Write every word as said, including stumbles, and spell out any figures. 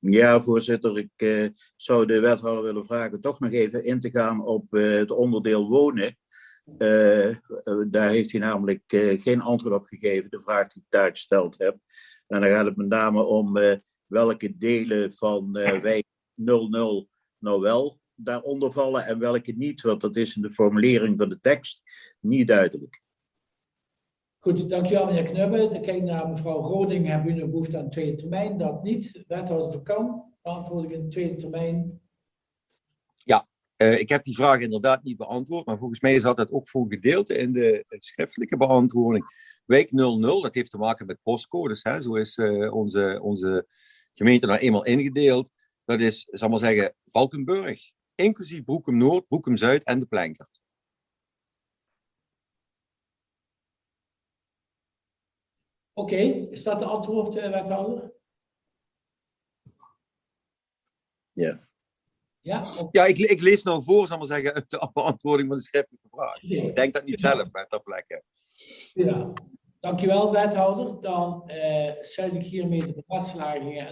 Ja, voorzitter, ik uh, zou de wethouder willen vragen toch nog even in te gaan op uh, het onderdeel wonen. Uh, uh, daar heeft hij namelijk uh, geen antwoord op gegeven, de vraag die ik daar gesteld heb. En dan gaat het met name om uh, welke delen van uh, wijk nul nul nou wel daaronder vallen en welke niet, want dat is in de formulering van de tekst niet duidelijk. Goed, dankjewel meneer Knubbe. Dan kijk naar mevrouw Roding. Hebben u nog behoefte aan een tweede termijn? Dat niet. Wethouder Van Kam, beantwoord ik in de tweede termijn. Ja, uh, ik heb die vraag inderdaad niet beantwoord, maar volgens mij zat dat ook voor een gedeelte in de schriftelijke beantwoording. Wijk nul nul, dat heeft te maken met postcodes. Hè? Zo is uh, onze, onze gemeente nou eenmaal ingedeeld. Dat is, zal maar zeggen, Valkenburg, inclusief Broekum Noord, Broekum Zuid en de Plenkert. Oké, okay. Is dat de antwoord, uh, wethouder? Ja. Ja, okay. Ja ik, ik lees nou voor, zal maar zeggen, de beantwoording van de schriftelijke vraag. Ja. Ik denk dat niet ja. zelf, maar ter plekke. Ja, dankjewel, wethouder. Dan uh, sluit ik hiermee de beraadslagingen en